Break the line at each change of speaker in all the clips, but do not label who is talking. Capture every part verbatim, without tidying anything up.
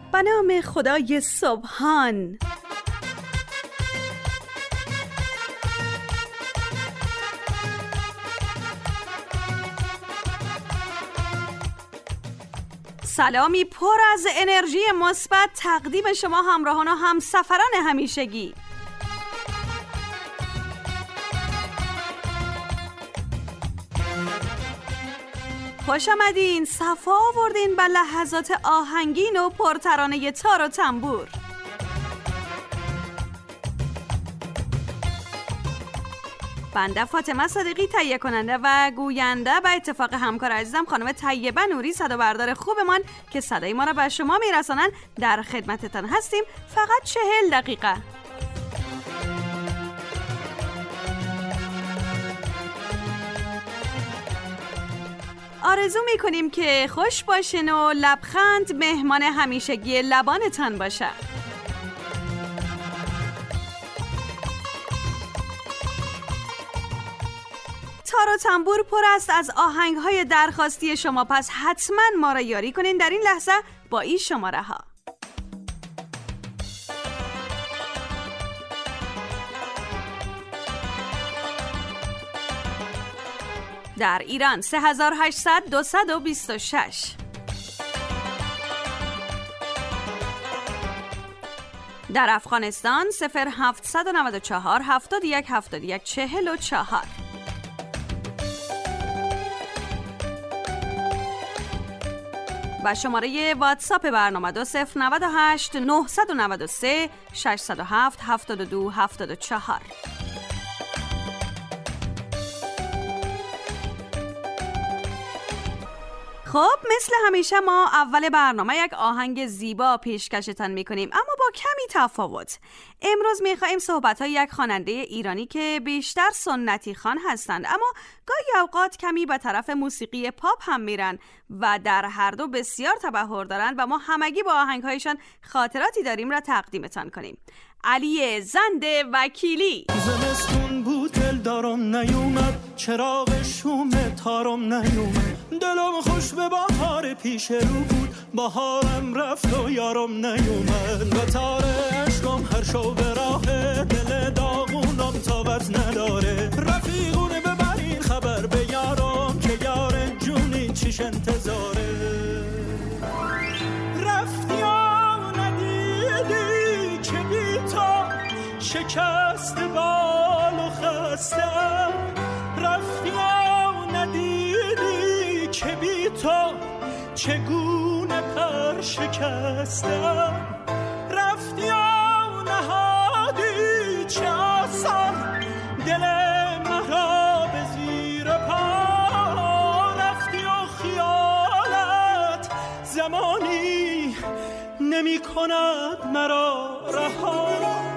به نام خدای سبحان. سلامی پر از انرژی مثبت تقدیم شما همراهان و همسفران همیشگی. خوش آمدین، صفا آوردین به لحظات آهنگین و پرترانه تار و تنبور. بنده فاطمه صادقی تهیه کننده و گوینده به اتفاق همکار عزیزم خانم طیبه نوری صدا بردار خوبمان که صدای ما را به شما میرسانند در خدمتتان هستیم. فقط چهل دقیقه. آرزو میکنیم که خوش باشین و لبخند مهمان همیشگی لبانتان باشه. تار و تنبور پر است از آهنگ‌های درخواستی شما، پس حتما ما را یاری کنین در این لحظه با این شماره ها. در ایران سه هزار و هشتصد دویست و بیست و شش، در افغانستان صفر هفتصد و نود و چهار هفتاد و یک هفتاد و یک چهل و چهار، و شماره واتساپ برنامه دو صفر نود و هشت نهصد و نود و سه ششصد و هفت هفتاد و دو هفتاد و چهار. خب مثل همیشه ما اول برنامه یک آهنگ زیبا پیشکشتان میکنیم، اما با کمی تفاوت. امروز میخواییم صحبت‌های یک خواننده ایرانی که بیشتر سنتی خوان هستند اما گاهی اوقات کمی به طرف موسیقی پاپ هم میرن و در هر دو بسیار تبحر دارن و ما همگی با آهنگ‌هایشان خاطراتی داریم را تقدیمتان کنیم. علی زند وکیلی.
زمستون بود دل دارم نیومد، چراغ شوم تارم نیومد، دلم خوش به بهار پیش رو بود، بهارم رفت و یارم نیومد، و تار عشقم هر شو به راه، دل داغونم تابت نداره، رفیقونه ببرین خبر به یارم که یار جونی چیش انتظاره. رفتی و ندیدی که بی تو شکست بال و خستم، رفتی و ندیدی که بی تو چگونه پر شکستم، رفتی و نهادی چه آسان دل مرا به زیر پا، رفتی و خیالت زمانی نمی کند مرا رها.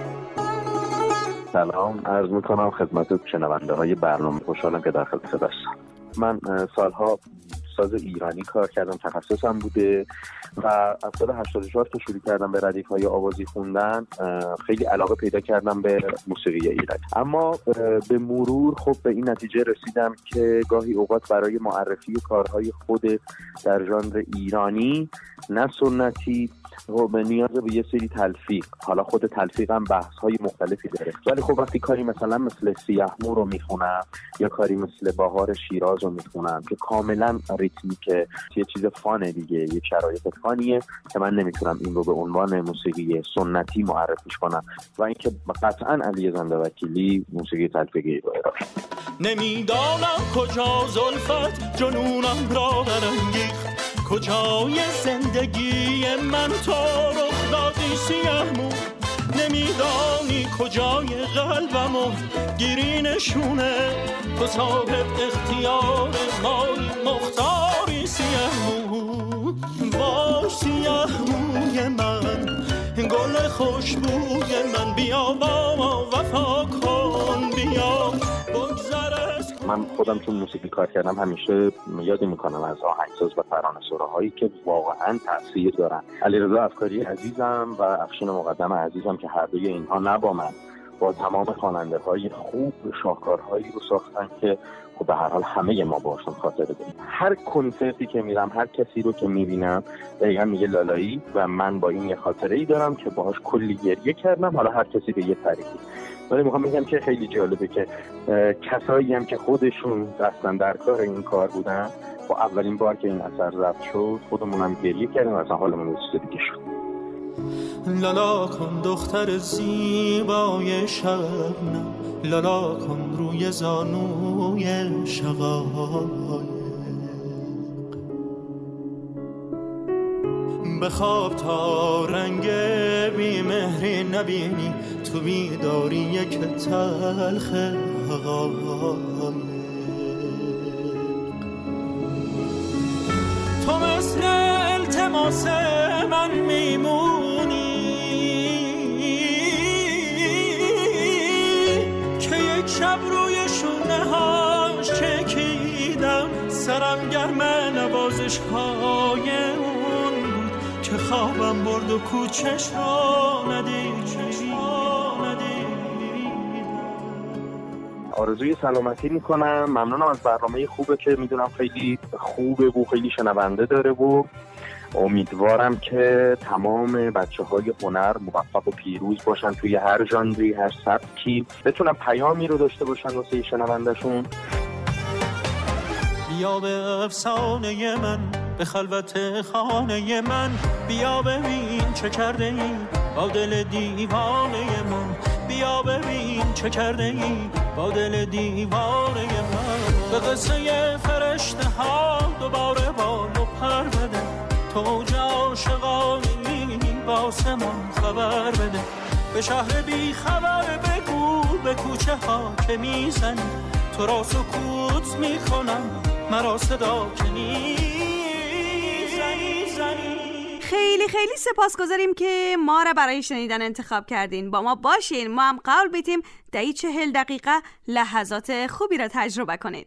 سلام عرض میکنم خدمت شنونده های برنامه، خوشحالم که در خدمت هستم. من سالها ساز ایرانی کار کردم، تخصصم بوده و از سال هشتاد و چهار که شروع کردم به ردیف های آوازی خوندن خیلی علاقه پیدا کردم به موسیقی ایرانی، اما به مرور خب به این نتیجه رسیدم که گاهی اوقات برای معرفی کارهای خود در ژانر ایرانی نه سنتی خب نیاز به یه سری تلفیق، حالا خود تلفیق هم بحث های مختلفی داره، ولی خب وقتی کاری مثلا مثل سیاه‌مو رو میخونم یا کاری مثل بهار شیراز رو میخونم که کاملا ریتمیکه، یه چیز فانه دیگه، یه شرایط فانیه که من نمیتونم این رو به عنوان موسیقی سنتی معرفیش کنم و اینکه قطعا علی زند وکیلی موسیقی تلفیقی رو ارائه.
نمیدانم کجا زلفت جنونم را برانگیخت، کجای زندگی من تو رخ دادی سیاه‌مو، نمیدانی کجای قلبمو گیری نشونه، تو صاحب اختیار مایی مختاری سیاه‌مو، با سیاه‌موی من گل خوشبوی من، بیا با ما وفا کن، بیا بگذر.
من خودم چون موسیقی کار کردم همیشه یاد میکنم از آهنگساز و ترانه‌سراهایی که واقعا تاثیر دارن. علیرضا افکاری عزیزم و افشین مقدم عزیزم که هر دوی اینها نه با من با تمام خواننده‌های خوب شاهکارهایی رو ساختن که خب به هر حال همه ما باشون خاطره داریم. هر کنسرتی که میرم، هر کسی رو که میبینم دقیقا میگه لالایی و من با این یه خاطره ای دارم که باهاش کلی گریه کردم، حالا هر کسی به یه طریقی. ولی میخوام بگم که خیلی جالبه که کسایی هم که خودشون دستن در کار این کار بودن، با اولین بار که این اثر ضبط شد خودمونم گریه کردیم، اصلا حالمون یه چیز دیگه شد.
لالا کن دختر زیبای شبنم، لالا کن روی زانوی شقایق، بخواب تا رنگ بیمهری نبینی، تو بیداری یک تلخ حقایق. تو مثل التماس من میمونی که یک شب روی شونه هاش چکیدم، سرم گرم نوازش های اون بود که خوابم برد و کوچش را ندید.
آرزوی سلامتی میکنم. ممنونم از برنامه خوبه که میدونم خیلی خوبه و خیلی شنونده داره و امیدوارم که تمام بچه های هنر موفق و پیروز باشن توی هر ژانری، هر سبکی، بتونن پیامی رو داشته باشن واسه شنوندهشون.
بیا به افسانه من، به خلوت خانه من، بیا ببین چه کرده ای با دل دیوانه من، بیا ببین چه کرده ای با دل دیوانه من. به قصه فرشته ها دوباره بال و پر بده، تو جا عاشقانی واسه من خبر بده، به شهر بی خبر بگو به کوچه ها که میزنی، تو را سکوت میکنم مرا صدا که نیزنی زنی.
خیلی خیلی سپاسگزاریم که ما را برای شنیدن انتخاب کردین. با ما باشین، ما هم قول بدیم دهی چهل دقیقه لحظات خوبی را تجربه کنید.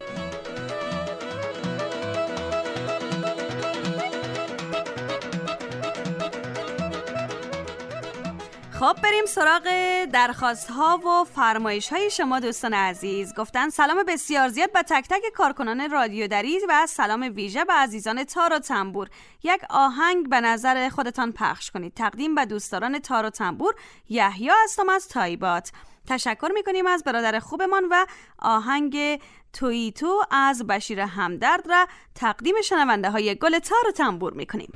خب بریم سراغ درخواست ها و فرمایش های شما دوستان عزیز. گفتن سلام بسیار زیاد به تک تک کارکنان رادیو دری و سلام ویژه به عزیزان تار و تنبور. یک آهنگ به نظر خودتان پخش کنید. تقدیم به دوستداران تار و تنبور، یحیی هستم از تایبات. تشکر میکنیم از برادر خوبمان و آهنگ تویی تو از بشیر همدرد را تقدیم شنونده های گل تار و تنبور میکنیم.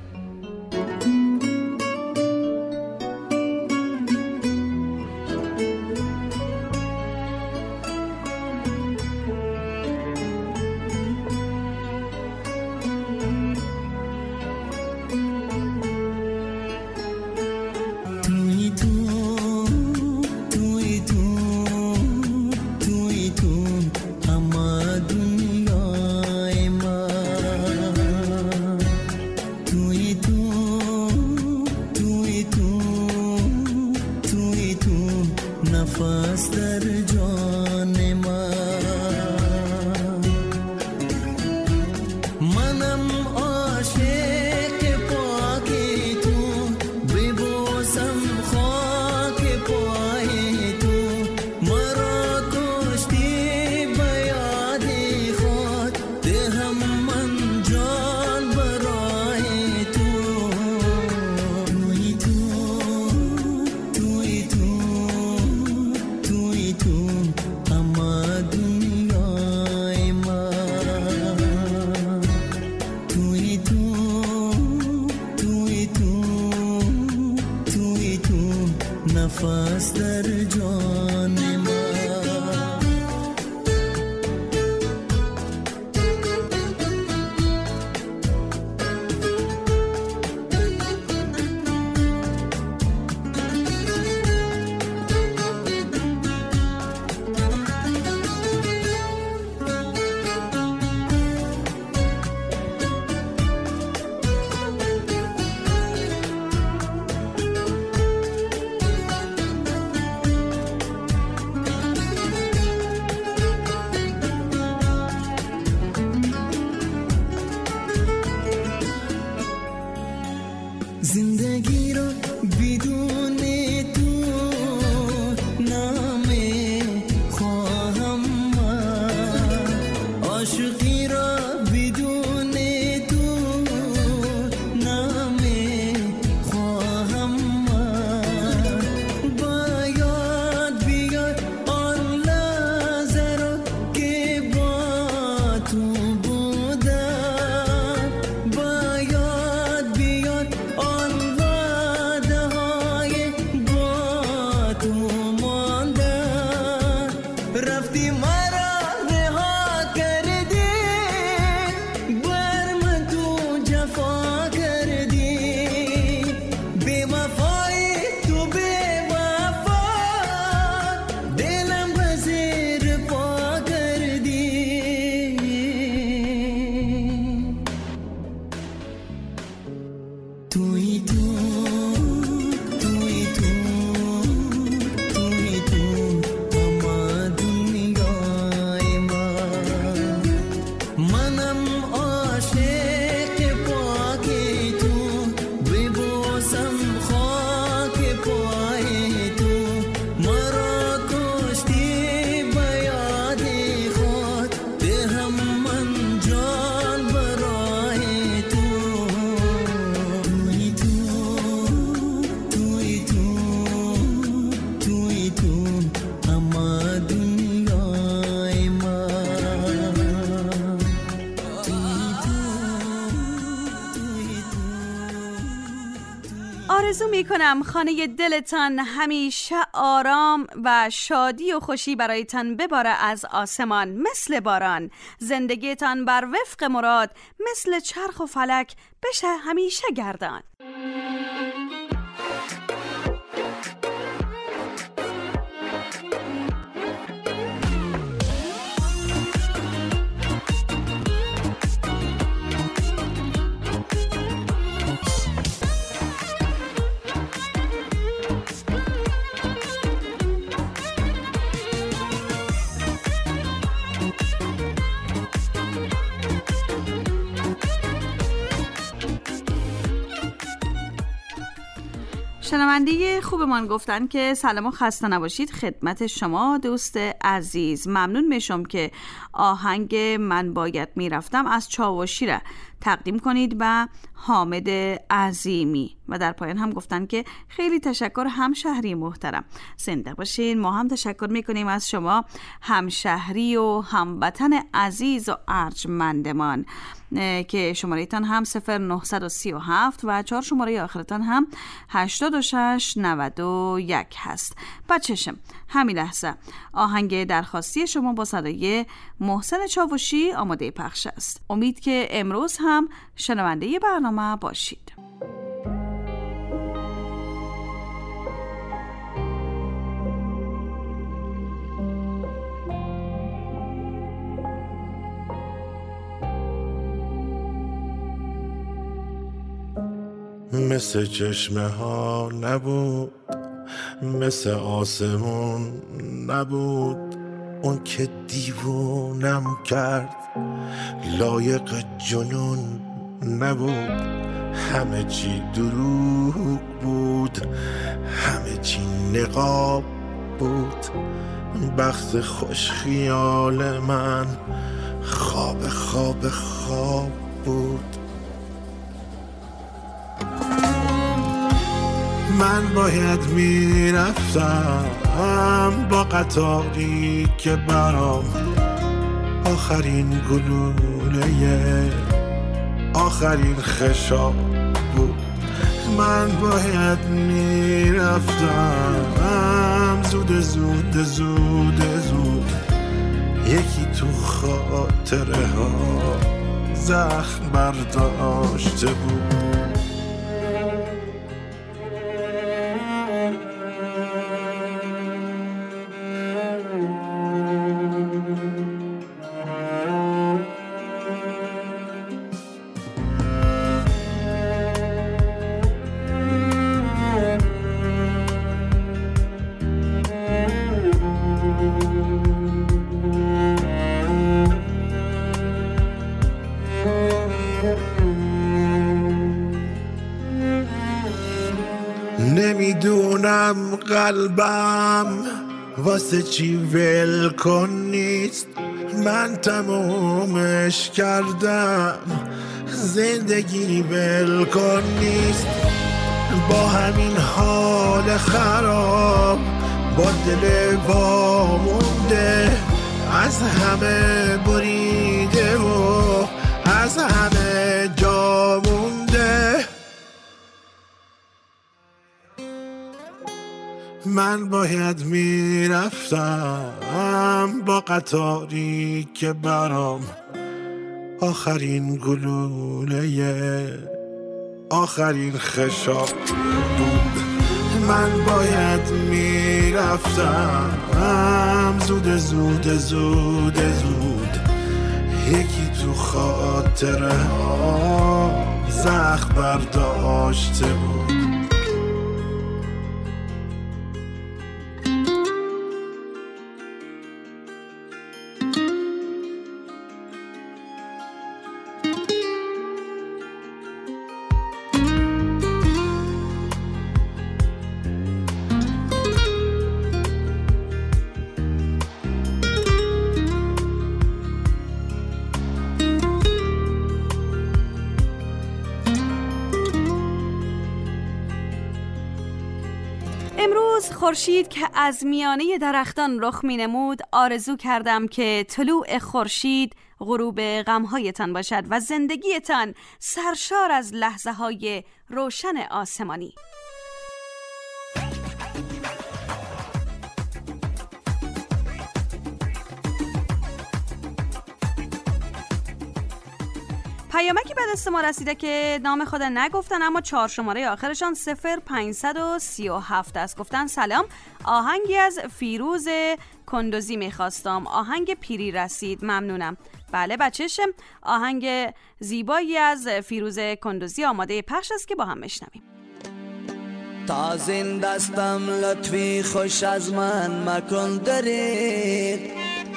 آرزو میکنم خانه دلتان همیشه آرام و شادی و خوشی برایتان بباره از آسمان مثل باران. زندگیتان بر وفق مراد مثل چرخ و فلک بشه همیشه گردان. شنونده خوبمان گفتن که سلام و خسته نباشید خدمت شما دوست عزیز. ممنون میشم که آهنگ من باید میرفتم از چاوشی را تقدیم کنید به حامد عظیمی و در پایان هم گفتن که خیلی تشکر همشهری محترم. زنده باشین. ما هم تشکر میکنیم از شما همشهری و هموطن عزیز و ارجمندمان که شمارهتان هم صفر نه سه هفت و چهار شماره آخرتان هم هشتاد و شش نود و یک هست. بچشم همین لحظه آهنگ درخواستی شما با صدای محسن چاوشی آماده پخش است. امید که امروز هم شنونده برنامه باشید.
مثل چشمه ها نبود، مثل آسمون نبود، اون که دیوونم کرد لایق جنون نبود. همه چی دروغ بود، همه چی نقاب بود، بخت خوش خیال من خواب خواب خواب بود. من باید میرفتم با قطاری که برام آخرین گلوله آخرین خشاب بود. من باید میرفتم زود زود زود زود، یکی تو خاطره ها زخم برداشته بود. نمیدونم قلبم واسه چی ول کن نیست، من تمومش کردم زندگی ول کن نیست. با همین حال خراب با دل وامونده، از همه بریده و از همه جا مونده. من باید میرفتم با قطاری که برام آخرین گلوله آخرین خشاب بود. من باید میرفتم زود زود زود زود، یکی تو خاطره ها زخم برداشته بود.
امروز خورشید که از میانه درختان رخ می نمود، آرزو کردم که طلوع خورشید غروب غمهایتان باشد و زندگیتان سرشار از لحظه های روشن آسمانی. پیامکی به دست ما رسیده که نام خود نگفتن اما چهار شماره آخرشان صفر پنجصد و سی و هفت است. گفتن سلام، آهنگی از فیروز کندوزی میخواستم، آهنگ پیری رسید، ممنونم. بله بچه‌شم، آهنگ زیبایی از فیروز کندوزی آماده پخش است که با هم بشنویم.
تا زندستم لطفی خوش از من مکن دریغ،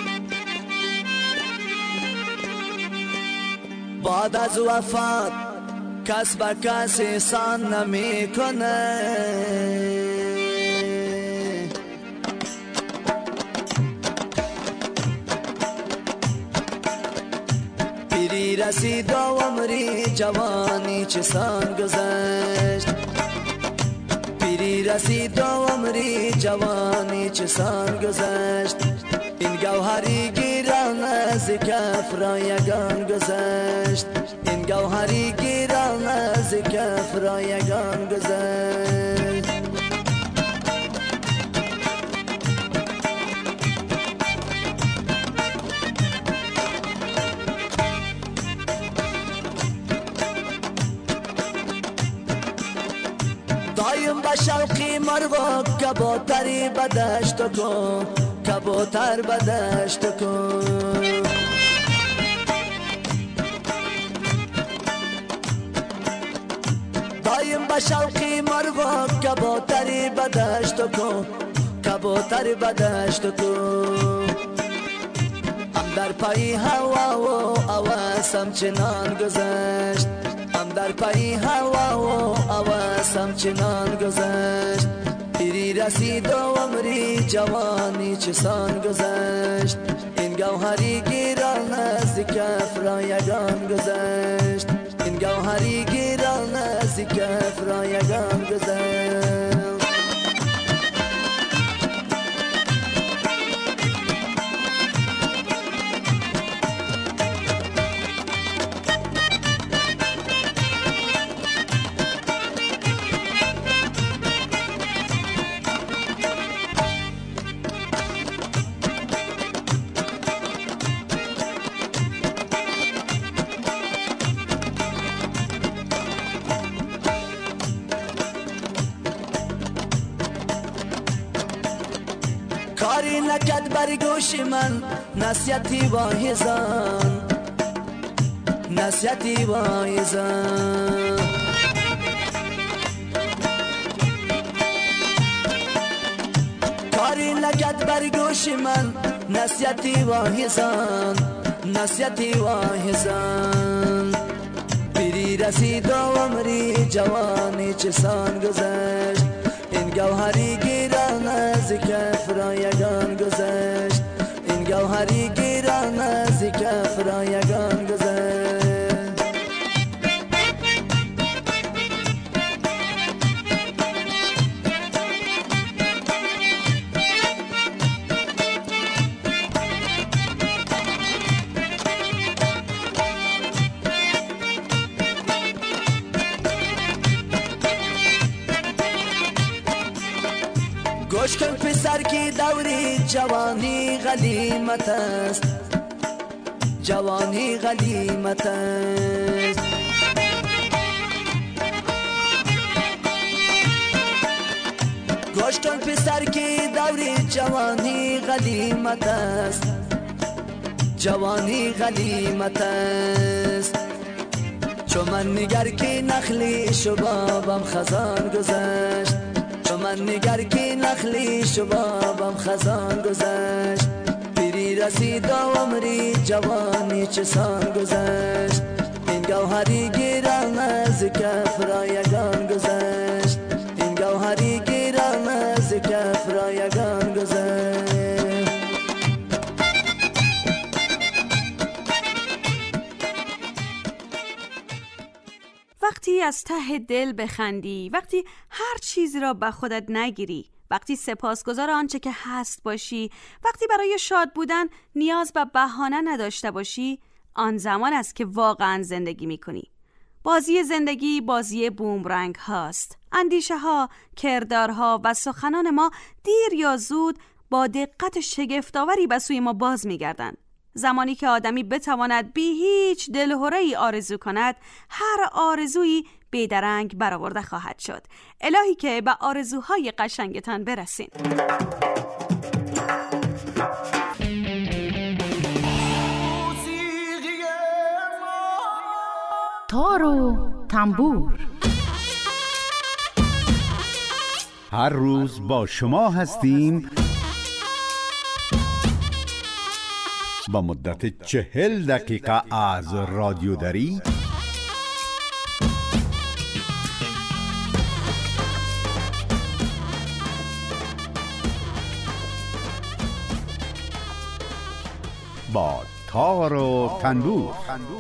بعد از وفات کس به کس احسان نمی کنه. پیری رسید و عمری جوانی چسان گذشت، پیری رسید و عمری جوانی چسان گذشت. این گوهری گیران از کف را یگان گذشت، این گوهری گیران از کف را یگان گذشت. دایم به شوقی مرغ کبوتری به دشت کن، کبوتر به دشت کن. دایم به شوقی مرغ کبوتری به دشت کن، کبوتر به دشت کن. هم در پای هوا و هوسم چنان گذشت، هم در پای هوا و هوسم چنان گذشت. پیری رسید و عمری جوانی چسان گذشت، این گوهری گیران از کف را یگان گذشت، این گوهری گیران از کف را یگان گذشت. کاری نکد بر گوش من نصیحتی واعظان، نصیحتی واعظان. کاری نکد بر گوش من نصیحتی واعظان، نصیحتی واعظان. پیری رسید و عمری جوانی چسان گذشت، این گوهری گیران از کف را یگان گذشت، این گوهری گیران از کف را یگان گذشت. گوش کن پسر کی دوری جوانی غنیمت است، جوانی غنیمت است. گوش کن پسر کی دوری جوانی غنیمت است، جوانی غنیمت است. چو من نگر کی نخلی شبابم خزان گذشت، چو من نگر کی نخلی شبابم خزان گذشت. پیری رسید و عمری جوانی چسان گذشت، این گوهری گیران از کف را یگان گذشت، این گوهری گیران از کف را یگان گذشت.
وقتی از ته دل بخندی، وقتی هر چیزی را به خودت نگیری، وقتی سپاسگزار آنچه که هست باشی، وقتی برای شاد بودن نیاز به بهانه نداشته باشی، آن زمان است که واقعا زندگی میکنی. بازی زندگی بازی بومرنگ هاست. اندیشه ها، کردارها و سخنان ما دیر یا زود با دقت شگفت‌آوری به سوی ما باز میگردند. زمانی که آدمی بتواند بی هیچ دلهره‌ای آرزو کند، هر آرزویی بیدرنگ برآورده خواهد شد. الهی که به آرزوهای قشنگتان برسین.
تار و تنبور
هر روز با شما هستیم با مدت چهل دقیقه از رادیو دری با تار و تنبور.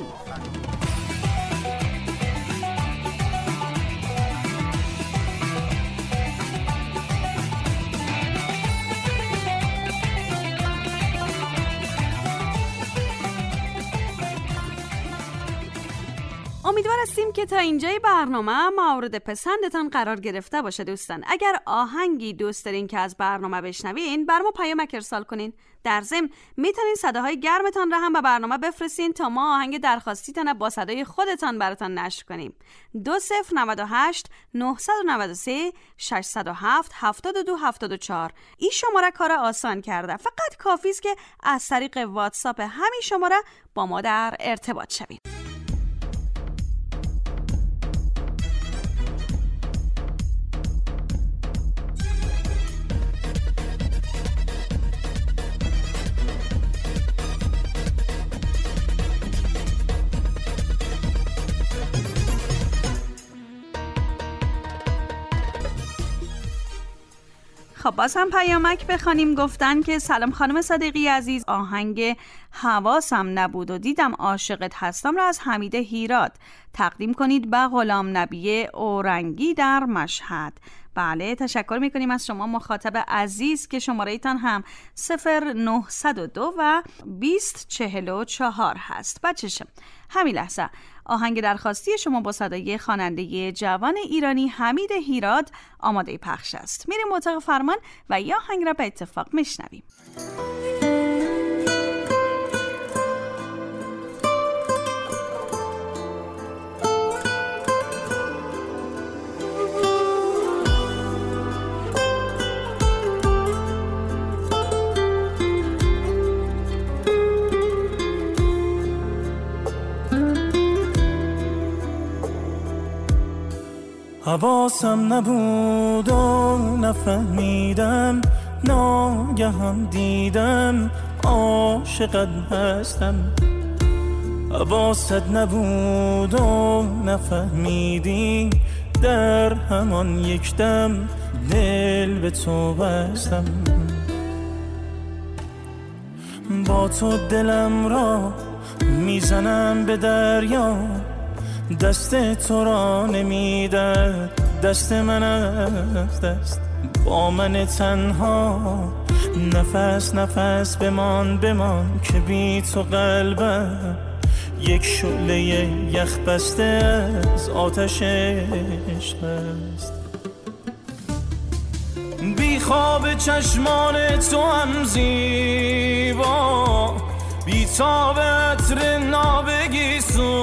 امیدوار هستیم که تا اینجای برنامه مورد پسندتان قرار گرفته باشه دوستان. اگر آهنگی دوست دارین که از برنامه بشنوین، بر ما پیامک ارسال کنین. در ضمن میتونین صداهای گرمتان را هم به برنامه بفرستین تا ما آهنگ درخواستیتان با صدای خودتان براتان نشر کنیم. دو صفر نود و هشت نهصد و نود و سه ششصد و هفت هفتاد و دو هفتاد و چهار. این شماره کار آسان کرده. فقط کافی است که از طریق واتساپ همین شماره با ما در ارتباط شوین. خب باز هم پیامک بخوانیم. گفتن که سلام خانم صدیقی عزیز، آهنگ حواسم نبود و دیدم عاشقت هستم را از حمید هیراد تقدیم کنید به غلام نبی اورنگی در مشهد. بله، تشکر میکنیم از شما مخاطب عزیز که شماره ایتان هم صفر نهصد و دو و بیست چهل و چهار هست. بچشم همین لحظه آهنگ درخواستی شما با صدای خواننده جوان ایرانی حمید هیراد آماده پخش است. میریم اتاق فرمان و یا آهنگ را به اتفاق میشنویم.
حواسم نبود و نفهمیدم، ناگهان دیدم عاشقت هستم. حواست نبود و نفهمیدی، در همان یک دم دل به تو بستم. با تو دلم را میزنم به دریا، دست تو را نمیدد دست من از دست. با من تنها نفس نفس بمان بمان، که بی تو قلبم یک شعله یخ بسته از آتش عشق است. بی خواب چشمان تو هم زیبا، بی تاب عطر نابگی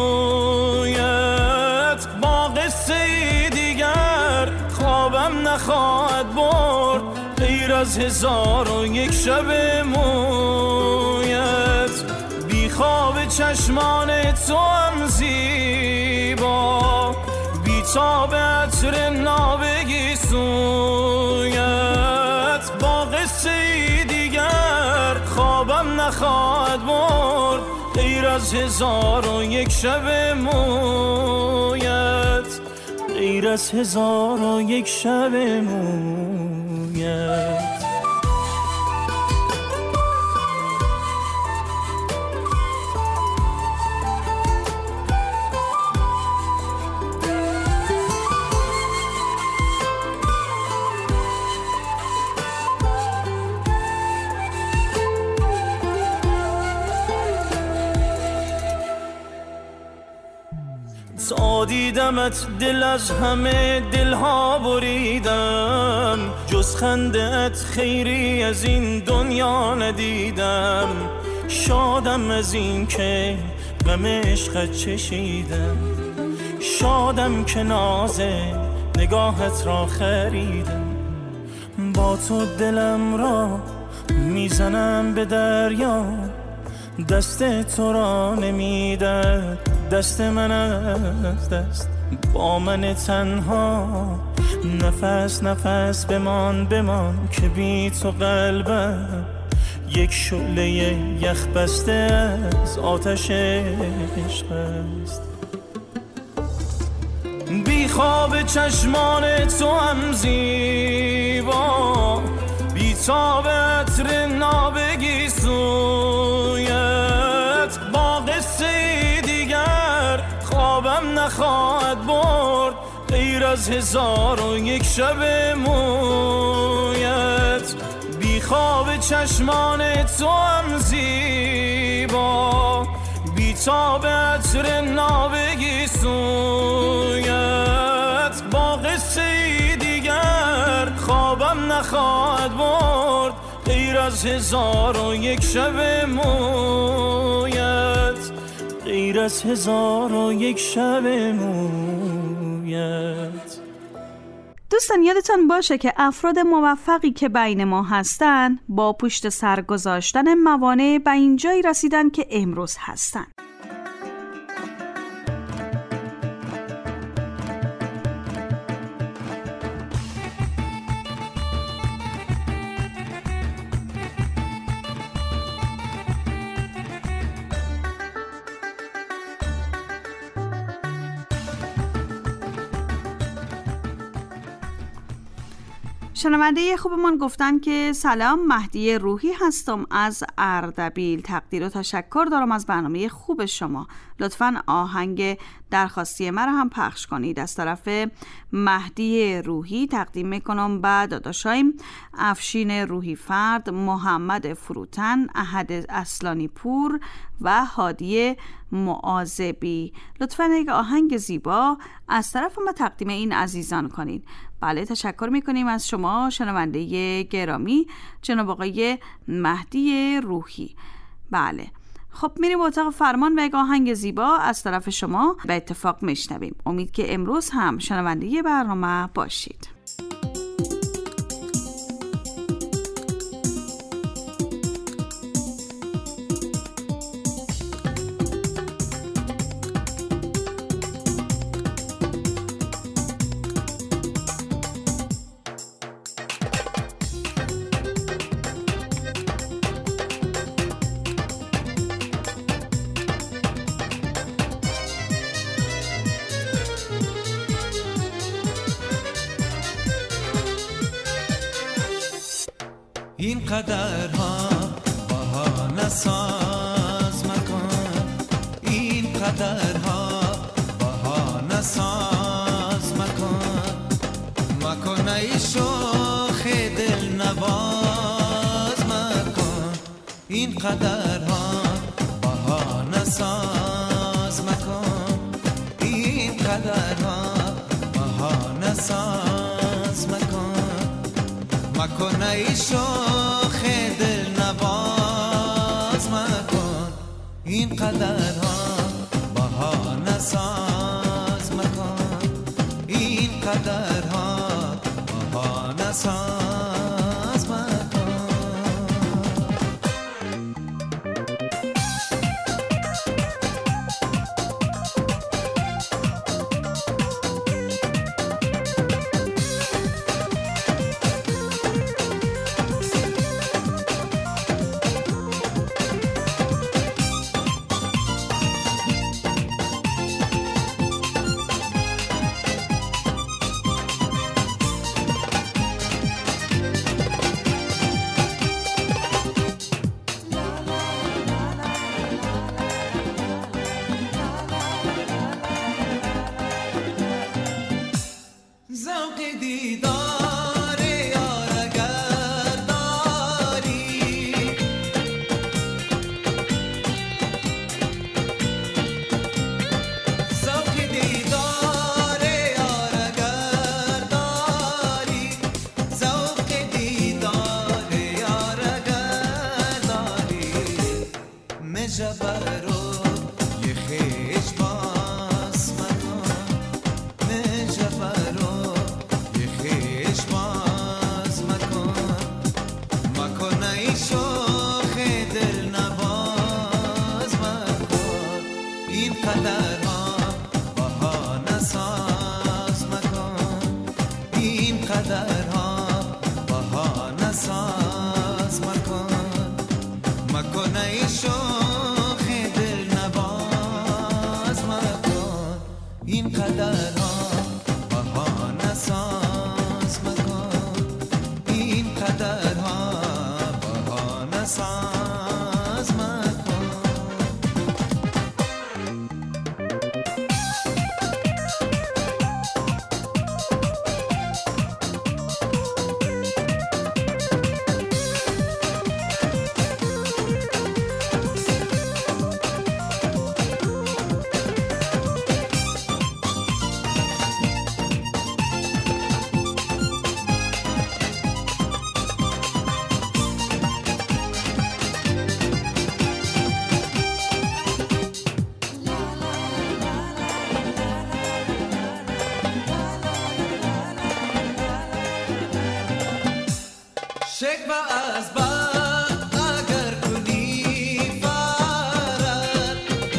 سویت. با قصه دیگر خوابم نخواهد برد، غیر از هزار و یک شب مویت. بی خواب چشمان تو هم زیبا، بی تاب عطر نابگی سویت. با قصه دیگر خوابم نخواهد برد، غیر از هزار و یک شب مویت. غیر از هزار و یک شب مویت. ندیدمت دل از همه دلها بریدم، جز خندت خیری از این دنیا ندیدم. شادم از این که غم عشقت چشیدم، شادم که ناز نگاهت را خریدم. با تو دلم را میزنم به دریا، دست تو را نمیدد دست من از دست. با من تنها نفس نفس بمان بمان، که بی تو قلبم یک شعله یخ بسته از آتش عشق است. بی خواب چشمان تو هم زیبا، بی تاب عطر نابگی سویت. با قصه دیگر خوابم نخواهد برد، غیر از هزار و یک شب مویت. بی خواب چشمان تو هم زیبا، بی تاب عطر نابگی سویت. با قصه دیگر خوابم نخواهد برد، غیر از هزار و یک شب مویت، غیر از هزار و یک شب مویت.
دوستان یادتان باشه که افراد موفقی که بین ما هستن با پشت سر گذاشتن موانع به این جایی رسیدن که امروز هستن. شنونده خوبمان گفتن که سلام، مهدی روحی هستم از اردبیل. تقدیر و تشکر دارم از برنامه خوب شما. لطفاً آهنگ درخواستی مرا هم پخش کنید. از طرف مهدی روحی تقدیم میکنم به داداشایم افشین روحی فرد، محمد فروتن، احد اصلانی پور و هادی معاذبی. لطفاً یک آهنگ زیبا از طرف ما تقدیم این عزیزان کنید. بله، تشکر میکنیم از شما شنونده گرامی جناب آقای مهدی روحی. بله، خب میریم اتاق فرمان و یک آهنگ زیبا از طرف شما به اتفاق میشنویم. امید که امروز هم شنونده برنامه باشید.
این قدرها بهانه ساز مکن، این قدرها بهانه ساز مکن، مکن ای شوخ دل نواز مکن. این قدرها بهانه ساز مکن، این قدرها بهانه ساز مکن، مکن ای شوخ دل نواز مکن. این قدرها بهانه ساز مکن، این قدرها بهانه ساز مکن.
شکوه از بخت اگر کنی فرد،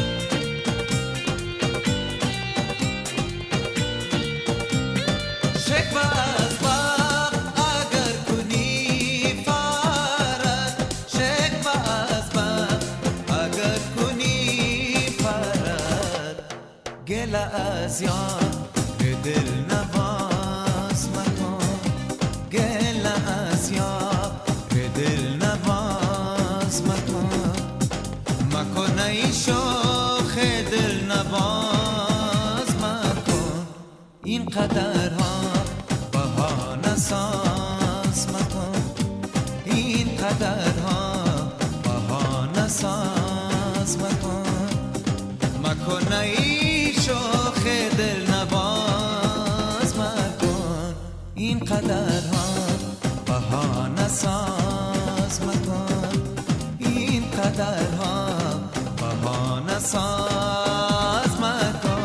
شکوه از بخت اگر کنی فرد، شکوه از بخت اگر کنی فرد، گل از یار به دل نواز مکن، گل از یار به دل نواز مکن، مکن ای شوخ دل نواز مکن، این قدرها بهانه ساز مکن، این قدرها بهانه ساز مکن، مکن ای شوخ دل نواز مکن، این قدرها بهانه ساز مکن، این قدرها بهانه ساز مکن.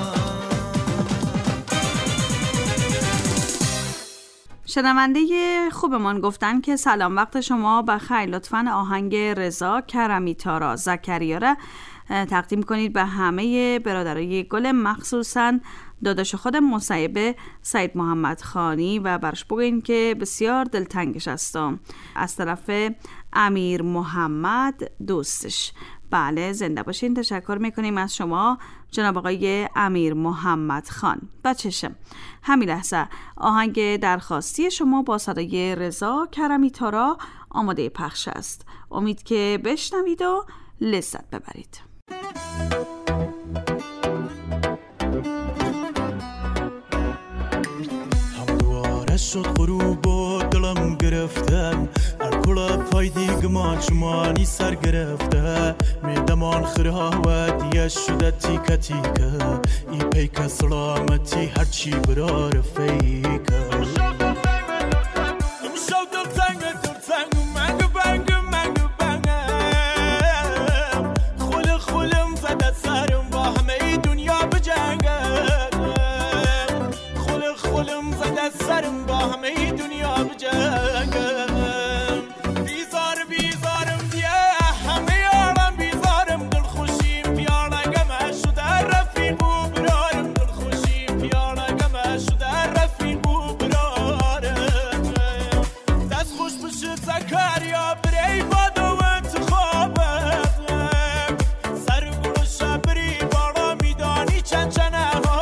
شنونده خوبمان گفتن که سلام وقت شما بخیر، لطفاً آهنگ رضا کرمی تارا زکریا را تقدیم کنید به همه برادرای گل، مخصوصاً داداش خود مصیبه سید محمد خانی و برش بگوین که بسیار دلتنگش هستم، از طرف امیر محمد دوستش. بله زنده باشین، تشکر میکنیم از شما جناب آقای امیر محمد خان. بچشم همین لحظه آهنگ درخواستی شما با صدای رضا کرمی تارا آماده پخش است، امید که بشنوید و لذت ببرید.
شد غروب و دلم گرفته، الکل پای دیگمان چمانی سر گرفته، میدمان خرها و دیگه شده تیکه تیکه، ای پیک سلامتی هرچی برا رفیکه.
سرم با همه دنیا بجنگم، بیزار بیزارم دیه همه عالم بیزارم، دل خوشیم پیاله گمه شده رفیق و برارم، دل خوشیم پیاله گمه شده رفیق و برارم، دست خوش بشه زکریا بری باد و انتخابم، سر گل شبری بالا میدانی چند چنه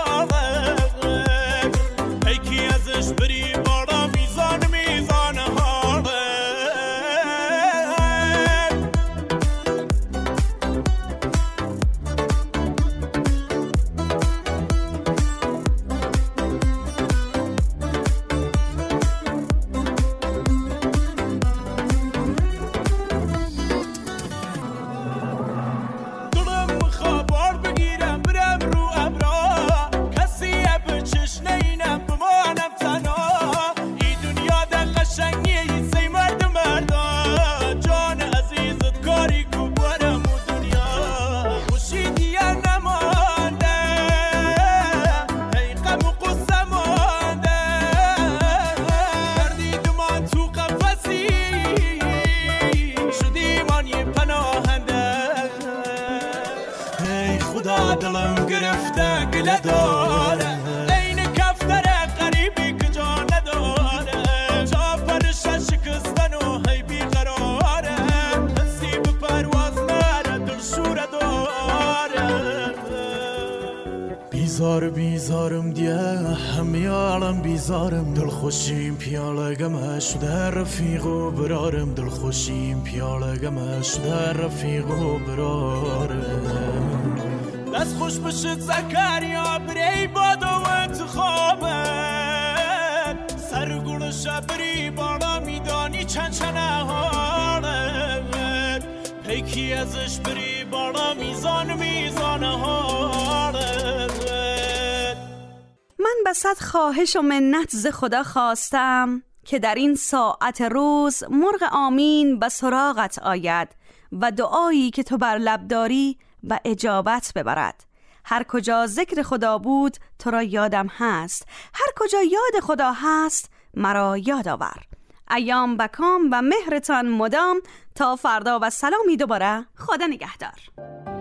دلم گرفته گله داره، این کفتر غریبی که جا نداره، جا پرش شکستن و هی بیقراره، حسی به پرواز نره دل شوره داره.
بیزار بیزارم دیه همه عالم بیزارم، دل خوشیم پیاله گمه شده رفیق و برارم، دل خوشیم پیاله گمه شده رفیق و برارم.
دست خوش بشد زکریا بری باد و انتخابت، سر گل شبری بالا میدانی چند چنه حالت، پیکی ازش بری بالا میزان میزان حالت.
من به صد خواهش و منت ز خدا خواستم که در این ساعت روز مرغ آمین به سراغت آید و دعایی که تو بر لب داری و اجابت ببرد. هر کجا ذکر خدا بود تو را یادم هست، هر کجا یاد خدا هست مرا یاد آور. ایام بکام و مهرتان مدام. تا فردا و سلامی دوباره. خدا نگهدار.